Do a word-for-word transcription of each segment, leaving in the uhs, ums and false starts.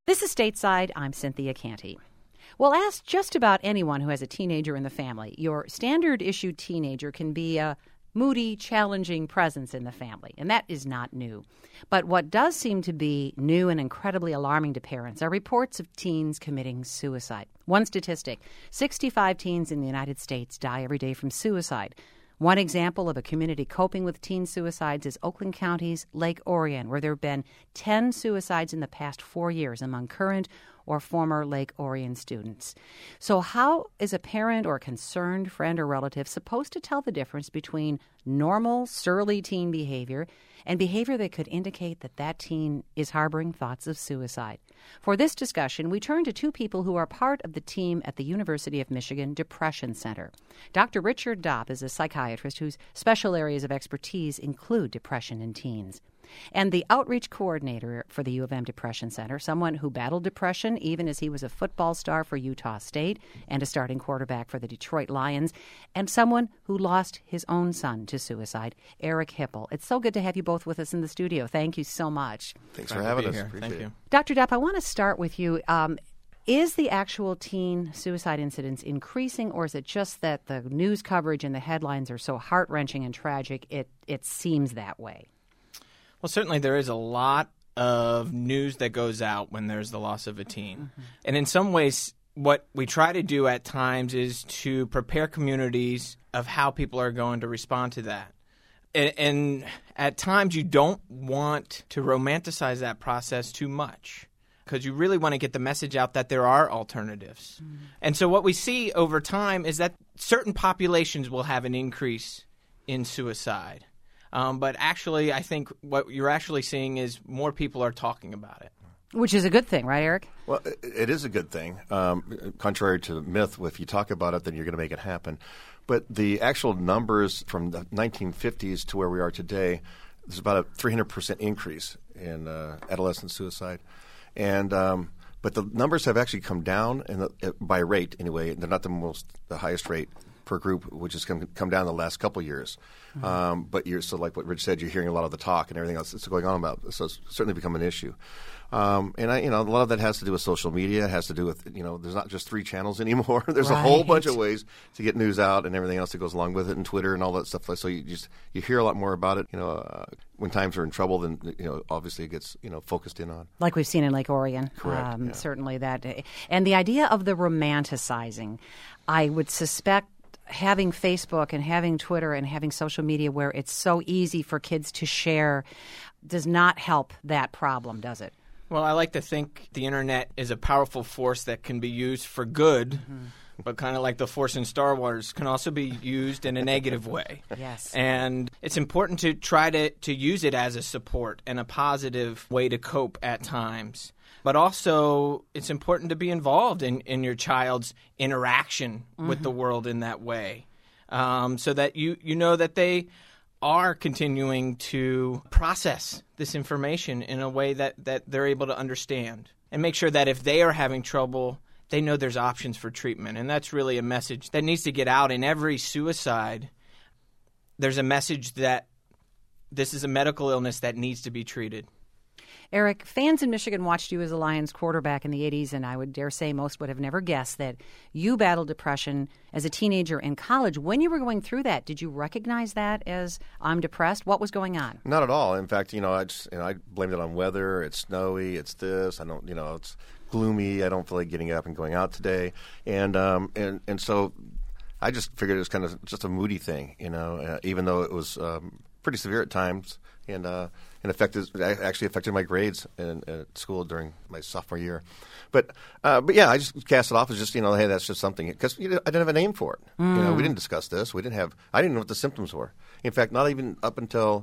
This is Stateside. I'm Cynthia Canty. Well, ask just about anyone who has a teenager in the family. Your standard-issue teenager can be a moody, challenging presence in the family, and that is not new. But what does seem to be new and incredibly alarming to parents are reports of teens committing suicide. One statistic, sixty-five teens in the United States die every day from suicide. One example of a community coping with teen suicides is Oakland County's Lake Orion, where there have been ten suicides in the past four years among current or former Lake Orion students. So how is a parent or a concerned friend or relative supposed to tell the difference between normal, surly teen behavior and behavior that could indicate that that teen is harboring thoughts of suicide? For this discussion, we turn to two people who are part of the team at the University of Michigan Depression Center. Doctor Richard Dopp is a psychiatrist whose special areas of expertise include depression in teens. And the outreach coordinator for the U of M Depression Center, someone who battled depression even as he was a football star for Utah State and a starting quarterback for the Detroit Lions, and someone who lost his own son to suicide, Eric Hipple. It's so good to have you both with us in the studio. Thank you so much. Thanks for having us. Here. Thank you. Doctor Dopp, I want to start with you. Um, Is the actual teen suicide incidence increasing, or is it just that the news coverage and the headlines are so heart-wrenching and tragic, it, it seems that way? Well, certainly there is a lot of news that goes out when there's the loss of a teen. Mm-hmm. And in some ways, what we try to do at times is to prepare communities of how people are going to respond to that. And, and at times, you don't want to romanticize that process too much, because you really want to get the message out that there are alternatives. Mm-hmm. And so what we see over time is that certain populations will have an increase in suicide. Um, but actually, I think what you're actually seeing is more people are talking about it. Which is a good thing, right, Eric? Well, it is a good thing. Um, contrary to myth, if you talk about it, then you're going to make it happen. But the actual numbers from the nineteen fifties to where we are today, there's about a three hundred percent increase in uh, adolescent suicide. And um, but the numbers have actually come down in the, by rate anyway. They're not the most the highest rate per group, which has come, come down the last couple of years. Mm-hmm. Um, but you're so like what Rich said, you're hearing a lot of the talk and everything else that's going on about this. So it's certainly become an issue. Um, and I, you know, a lot of that has to do with social media. It has to do with, you know, there's not just three channels anymore. There's right. a whole bunch of ways to get news out and everything else that goes along with it, and Twitter and all that stuff. So you just you hear a lot more about it. You know, uh, when times are in trouble, then you know obviously it gets you know focused in on. Like we've seen in Lake Orion. Correct. Um, yeah. Certainly that, and the idea of the romanticizing, I would suspect. Having Facebook and having Twitter and having social media where it's so easy for kids to share does not help that problem, does it? Well, I like to think the internet is a powerful force that can be used for good, mm-hmm. but kind of like the Force in Star Wars can also be used in a negative way. Yes. And it's important to try to, to use it as a support and a positive way to cope at times. But also, it's important to be involved in, in your child's interaction mm-hmm. with the world in that way, um, so that you, you know that they are continuing to process this information in a way that, that they're able to understand. And make sure that if they are having trouble, they know there's options for treatment. And that's really a message that needs to get out in every suicide. There's a message that this is a medical illness that needs to be treated. Eric, fans in Michigan watched you as a Lions quarterback in the eighties, and I would dare say most would have never guessed that you battled depression as a teenager in college. When you were going through that, did you recognize that as I'm depressed? What was going on? Not at all. In fact, you know, I just, you know, I blamed it on weather. It's snowy. It's this. I don't, you know, it's gloomy. I don't feel like getting up and going out today. And um, and and so I just figured it was kind of just a moody thing, you know, uh, even though it was um, pretty severe at times. And uh, and affected actually affected my grades in, in, at school during my sophomore year, but uh, but yeah, I just cast it off as just you know, hey, that's just something because you know, I didn't have a name for it. Mm. You know, we didn't discuss this. We didn't have. I didn't know what the symptoms were. In fact, not even up until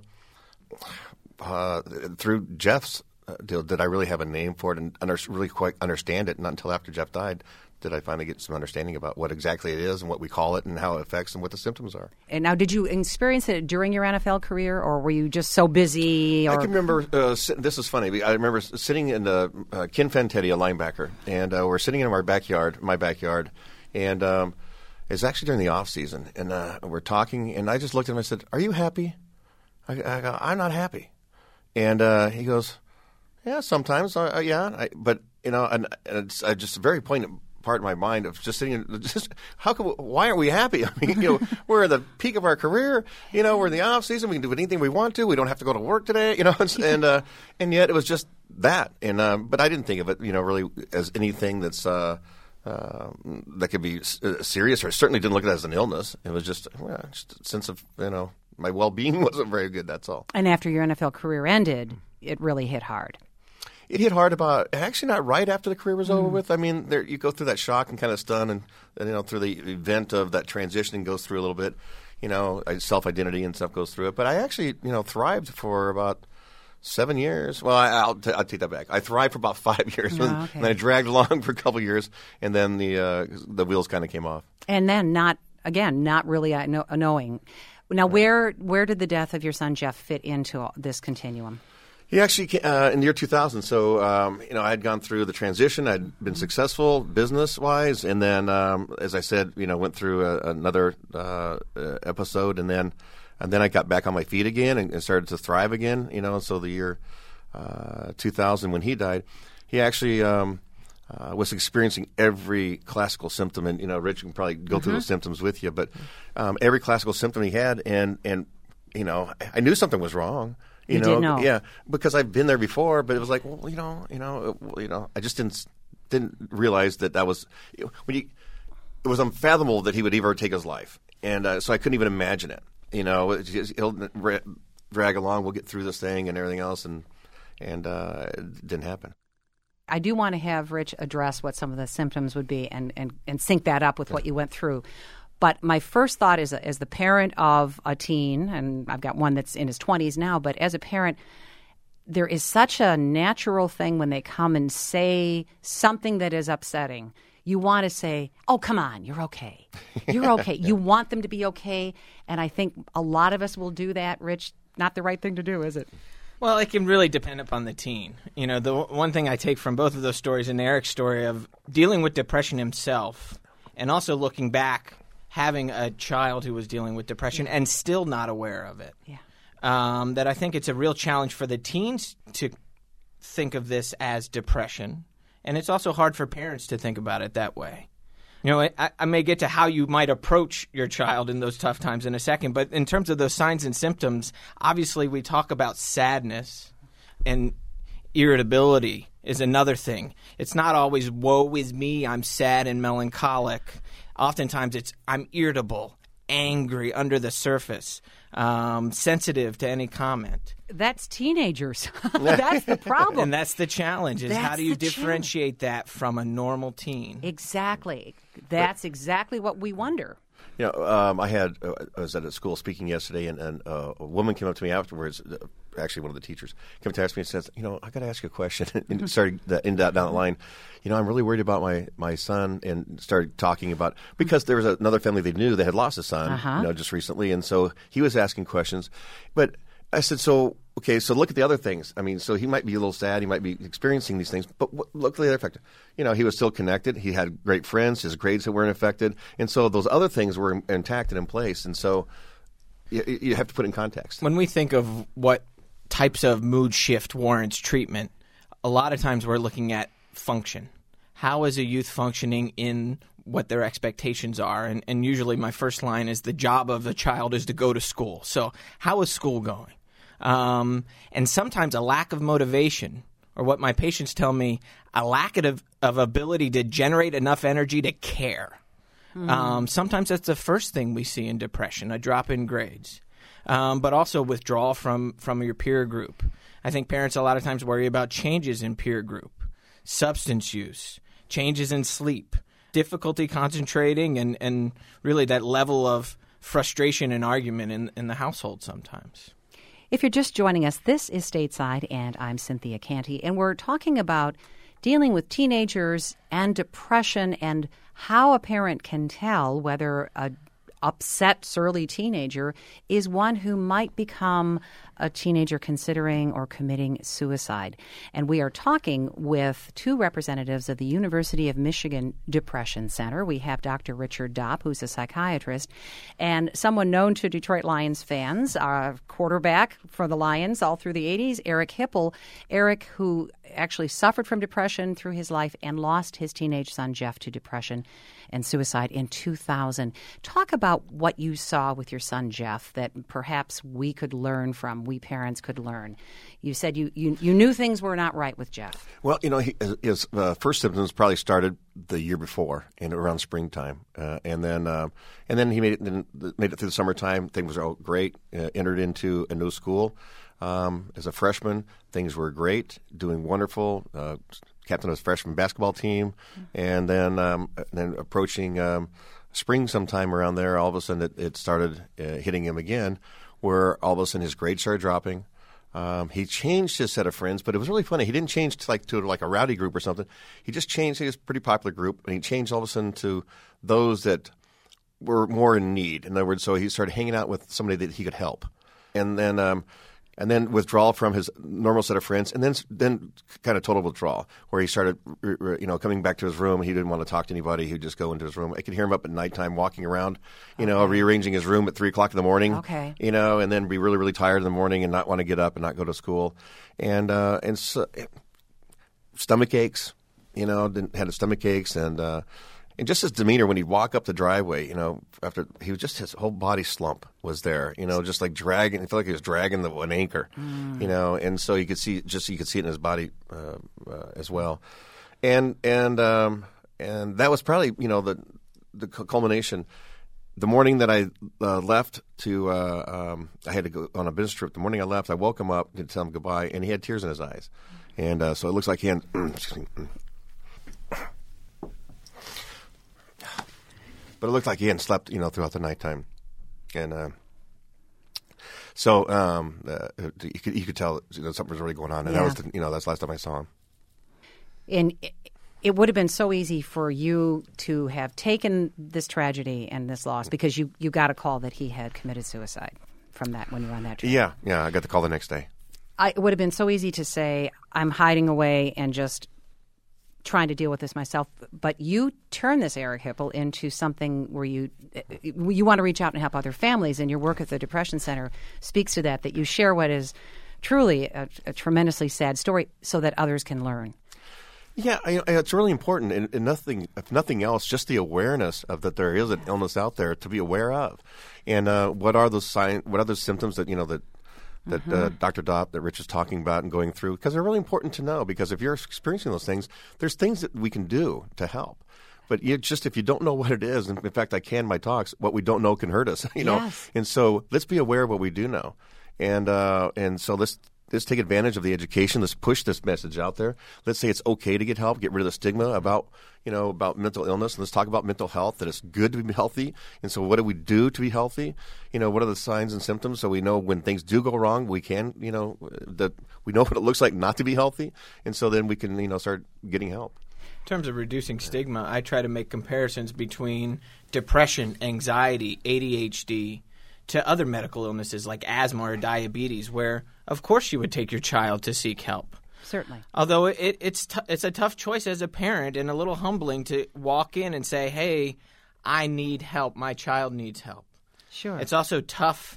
uh, through Jeff's uh, deal did I really have a name for it and under, really quite understand it. Not until after Jeff died did I finally get some understanding about what exactly it is and what we call it and how it affects and what the symptoms are. And now, did you experience it during your N F L career, or were you just so busy? Or? I can remember, uh, sit, this is funny, I remember sitting in the, uh, Ken Fantetti, a linebacker, and uh, we're sitting in our backyard, my backyard, and um, it's actually during the off season, and uh, we're talking, and I just looked at him and I said, "Are you happy?" I, I go, "I'm not happy." And uh, he goes, "Yeah, sometimes, uh, yeah," I, but you know, and, and it's uh, just a very poignant part of my mind of just sitting and just how come why aren't we happy? I mean, you know, we're at the peak of our career. You know, we're in the off season. We can do anything we want to. We don't have to go to work today. You know, and and, uh, and yet it was just that. And uh, but I didn't think of it, you know, really as anything that's uh, uh, that could be serious, or certainly didn't look at it as an illness. It was just, well, just a sense of, you know, my well-being wasn't very good. That's all. And after your N F L career ended, it really hit hard. It hit hard about actually not right after the career was mm. over with. I mean, there, you go through that shock and kind of stun, and, and you know, through the event of that transitioning goes through a little bit. You know, self-identity and stuff goes through it. But I actually, you know, thrived for about seven years. Well, I, I'll, t- I'll take that back. I thrived for about five years, oh, and, okay. and then I dragged along for a couple of years, and then the uh, the wheels kind of came off. And then, not again, not really uh, know, knowing. Now, right. where where did the death of your son Jeff fit into this continuum? He actually, uh, in the year two thousand, so, um, you know, I had gone through the transition. I'd been successful business-wise, and then, um, as I said, you know, went through a, another uh, uh, episode, and then and then I got back on my feet again and, and started to thrive again, you know. So the year uh, two thousand, when he died, he actually um, uh, was experiencing every classical symptom. And, you know, Rich can probably go mm-hmm. through those symptoms with you, but um, every classical symptom he had, and, and, you know, I knew something was wrong. You, you know, did know. Yeah, because I've been there before, but it was like, well, you know, you know, you know, I just didn't didn't realize that that was when you. It was unfathomable that he would ever take his life, and uh, so I couldn't even imagine it. You know, it just, he'll ra- drag along. We'll get through this thing and everything else, and and uh, it didn't happen. I do want to have Rich address what some of the symptoms would be, and and, and sync that up with what you went through. But my first thought is, as the parent of a teen, and I've got one that's in his twenties now, but as a parent, there is such a natural thing when they come and say something that is upsetting. You want to say, oh, come on, you're okay. You're okay. You want them to be okay. And I think a lot of us will do that. Rich, not the right thing to do, is it? Well, it can really depend upon the teen. You know, the one thing I take from both of those stories, and Eric's story of dealing with depression himself, and also looking back, having a child who was dealing with depression and still not aware of it. Yeah. Um, that I think it's a real challenge for the teens to think of this as depression. And it's also hard for parents to think about it that way. You know, I, I may get to how you might approach your child in those tough times in a second, but in terms of those signs and symptoms, obviously we talk about sadness, and irritability is another thing. It's not always, woe is me, I'm sad and melancholic. Oftentimes it's, I'm irritable, angry under the surface, um, sensitive to any comment. That's teenagers. That's the problem. And that's the challenge, is that's how do you the differentiate challenge. that from a normal teen? Exactly. That's but, exactly what we wonder. You know, um, I had uh, I was at a school speaking yesterday, and, and uh, a woman came up to me afterwards. Uh, actually, one of the teachers came to ask me and says, "You know, I got to ask you a question." And started the, in that down the line. You know, I'm really worried about my, my son, and started talking about because there was another family they knew that had lost a son, uh-huh. you know, just recently, and so he was asking questions. But I said, so. Okay, so look at the other things. I mean, so he might be a little sad. He might be experiencing these things. But what, look at the other factor. You know, he was still connected. He had great friends. His grades weren't affected. And so those other things were intact and in place. And so you, you have to put it in context. When we think of what types of mood shift warrants treatment, a lot of times we're looking at function. How is a youth functioning in what their expectations are? And, and usually my first line is the job of a child is to go to school. So how is school going? Um, and sometimes a lack of motivation, or what my patients tell me, a lack of, of ability to generate enough energy to care. Mm. Um, sometimes that's the first thing we see in depression, a drop in grades, um, but also withdrawal from, from your peer group. I think parents a lot of times worry about changes in peer group, substance use, changes in sleep, difficulty concentrating, and, and really that level of frustration and argument in, in the household sometimes. If you're just joining us, this is Stateside, and I'm Cynthia Canty, and we're talking about dealing with teenagers and depression and how a parent can tell whether a, upset, surly teenager is one who might become a teenager considering or committing suicide. And we are talking with two representatives of the University of Michigan Depression Center. We have Doctor Richard Dopp, who's a psychiatrist, and someone known to Detroit Lions fans, a quarterback for the Lions all through the eighties, Eric Hipple. Eric, who actually suffered from depression through his life and lost his teenage son, Jeff, to depression and suicide in two thousand. Talk about what you saw with your son, Jeff, that perhaps we could learn from, we parents could learn. You said you, you, you knew things were not right with Jeff. Well, you know, he, his uh, first symptoms probably started the year before, in around springtime, uh, and then uh, and then he made it then made it through the summertime. Things were all great. Uh, entered into a new school um, as a freshman. Things were great, doing wonderful. Uh, captain of his freshman basketball team, mm-hmm. and then um, then approaching um, spring sometime around there, all of a sudden it, it started uh, hitting him again, where all of a sudden his grades started dropping. Um, he changed his set of friends, but it was really funny. He didn't change to like to like a rowdy group or something. He just changed. He was a pretty popular group, and he changed all of a sudden to those that were more in need. In other words, so he started hanging out with somebody that he could help, and then um, and then withdrawal from his normal set of friends, and then then kind of total withdrawal, where he started you know coming back to his room. He didn't want to talk to anybody. He'd just go into his room. I could hear him up at nighttime walking around, you know, okay. rearranging his room at three o'clock in the morning. Okay, you know, and then be really really tired in the morning and not want to get up and not go to school, and uh, and so, stomach aches, you know, didn't, had stomach aches and. Uh, And just his demeanor when he'd walk up the driveway, you know, after he was just his whole body slump was there, you know, just like dragging. I felt like he was dragging the, an anchor, mm. you know, and so you could see just you could see it in his body uh, uh, as well, and and um, and that was probably you know the the culmination. The morning that I uh, left to, uh, um, I had to go on a business trip. The morning I left, I woke him up to tell him goodbye, and he had tears in his eyes, and uh, so it looks like he had. But it looked like he hadn't slept, you know, throughout the nighttime, and uh, so um, uh, you could you could tell you know, something was really going on, and yeah. that was the, you know that's the last time I saw him. And it, it would have been so easy for you to have taken this tragedy and this loss because you, you got a call that he had committed suicide from that when you were on that trip. Yeah, yeah, I got the call the next day. I, it would have been so easy to say I'm hiding away and just trying to deal with this myself, but you turn this, Eric Hipple, into something where you you want to reach out and help other families, and your work at the Depression Center speaks to that, that you share what is truly a, a tremendously sad story so that others can learn. Yeah, I, I, it's really important, and, and nothing, if nothing else, just the awareness of that there is an illness out there to be aware of, and uh, what are those sign, what are those symptoms that you know that that mm-hmm. uh, Doctor Dopp, that Rich is talking about and going through, because they're really important to know. Because if you're experiencing those things, there's things that we can do to help. But you just if you don't know what it is, and in fact, I can my talks, what we don't know can hurt us. You know, yes. And so let's be aware of what we do know, and uh, and so let's. Let's take advantage of the education. Let's push this message out there. Let's say it's okay to get help. Get rid of the stigma about, you know, about mental illness. And let's talk about mental health, that it's good to be healthy. And so what do we do to be healthy? You know, what are the signs and symptoms so we know when things do go wrong, we can, you know, that we know what it looks like not to be healthy. And so then we can, you know, start getting help. In terms of reducing stigma, I try to make comparisons between depression, anxiety, A D H D, to other medical illnesses like asthma or diabetes, where, of course, you would take your child to seek help. Certainly. Although it, it's t- it's a tough choice as a parent and a little humbling to walk in and say, hey, I need help. My child needs help. Sure. It's also tough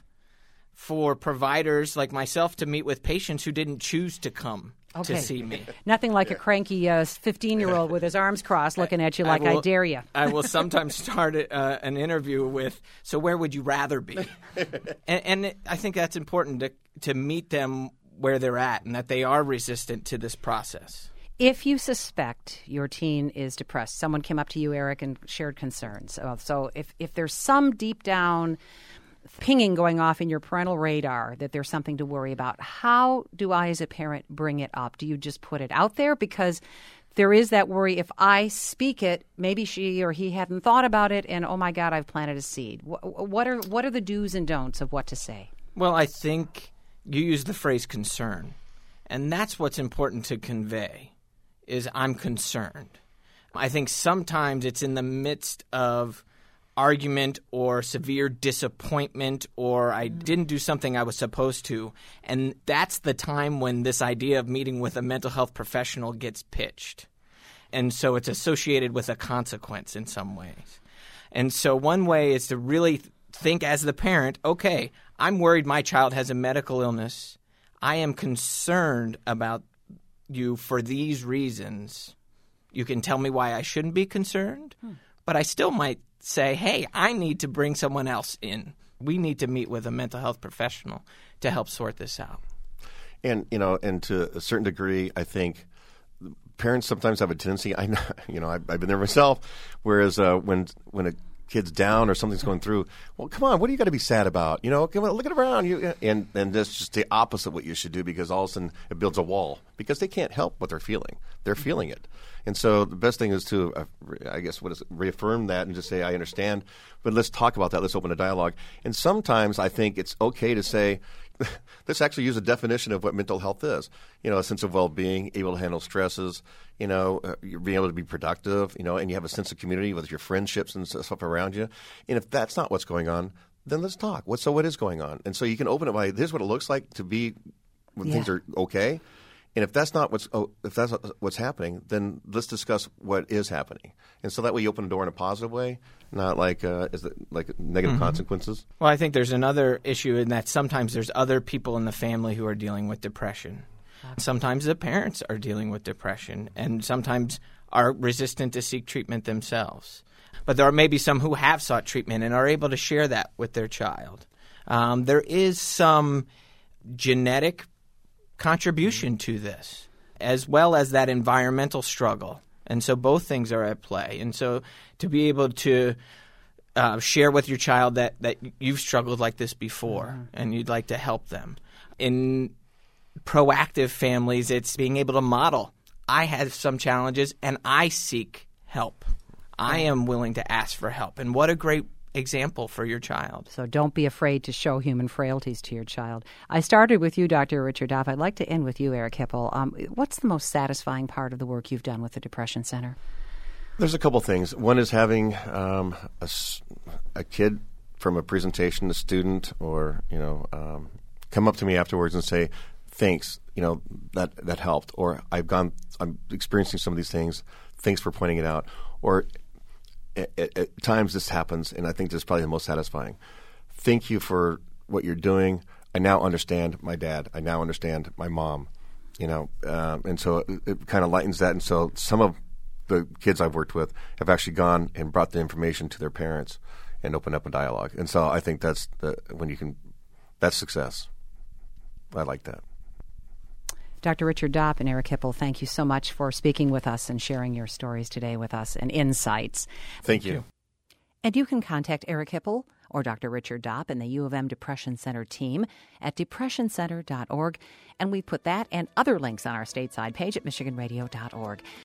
for providers like myself to meet with patients who didn't choose to come okay. to see me. Nothing like a cranky uh, fifteen-year-old with his arms crossed looking at you like, I, will, I dare you. I will sometimes start uh, an interview with, so where would you rather be? and, and it, I think that's important to, to meet them where they're at and that they are resistant to this process. If you suspect your teen is depressed, someone came up to you, Eric, and shared concerns. Uh, so if, if there's some deep down pinging going off in your parental radar that there's something to worry about, how do I as a parent bring it up? Do you just put it out there? Because there is that worry, if I speak it, maybe she or he hadn't thought about it, and oh my God, I've planted a seed. What are what are the do's and don'ts of what to say? Well, I think you use the phrase concern, and that's what's important to convey, is I'm concerned. I think sometimes it's in the midst of argument or severe disappointment, or I didn't do something I was supposed to. And that's the time when this idea of meeting with a mental health professional gets pitched. And so it's associated with a consequence in some ways. And so one way is to really think as the parent, okay, I'm worried my child has a medical illness. I am concerned about you for these reasons. You can tell me why I shouldn't be concerned, hmm. but I still might say, hey, I need to bring someone else in. We need to meet with a mental health professional to help sort this out. And, you know, and to a certain degree, I think parents sometimes have a tendency, I know, you know, I've, I've been there myself, whereas uh, when when a kid's down or something's going through, well, come on, what do you got to be sad about? You know, come on, look at around. You, and, and that's just the opposite of what you should do, because all of a sudden it builds a wall, because they can't help what they're feeling. They're feeling it. And so the best thing is to, uh, I guess, what is it, reaffirm that and just say, I understand, but let's talk about that. Let's open a dialogue. And sometimes I think it's okay to say, let's actually use a definition of what mental health is. You know, a sense of well-being, able to handle stresses, you know, uh, you're being able to be productive, you know, and you have a sense of community with your friendships and stuff around you. And if that's not what's going on, then let's talk. What, so what is going on? And so you can open it by, this is what it looks like to be when yeah. things are okay. And if that's not what's oh, if that's not what's happening, then let's discuss what is happening. And so that way you open the door in a positive way, not like uh, is it like negative mm-hmm. consequences. Well, I think there's another issue in that sometimes there's other people in the family who are dealing with depression. Sometimes the parents are dealing with depression, and sometimes are resistant to seek treatment themselves. But there are maybe some who have sought treatment and are able to share that with their child. Um, there is some genetic contribution to this, as well as that environmental struggle. And so both things are at play. And so to be able to uh, share with your child that, that you've struggled like this before mm-hmm. and you'd like to help them. In proactive families, it's being able to model, I have some challenges and I seek help. I am willing to ask for help. And what a great example for your child. So don't be afraid to show human frailties to your child. I started with you, Doctor Richard Dopp. I'd like to end with you, Eric Hipple. Um, what's the most satisfying part of the work you've done with the Depression Center? There's a couple things. One is having um, a, a kid from a presentation, a student, or, you know, um, come up to me afterwards and say, thanks, you know, that, that helped. Or I've gone, I'm experiencing some of these things. Thanks for pointing it out. Or At, at, at times this happens, and I think this is probably the most satisfying. Thank you for what you're doing. I now understand my dad. I now understand my mom. You know, um, and so it, it kind of lightens that. And so some of the kids I've worked with have actually gone and brought the information to their parents and opened up a dialogue. And so I think that's the when you can, that's success. I like that. Doctor Richard Dopp and Eric Hipple, thank you so much for speaking with us and sharing your stories today with us and insights. Thank you. And you can contact Eric Hipple or Doctor Richard Dopp and the U of M Depression Center team at depression center dot org. And we put that and other links on our stateside page at michigan radio dot org.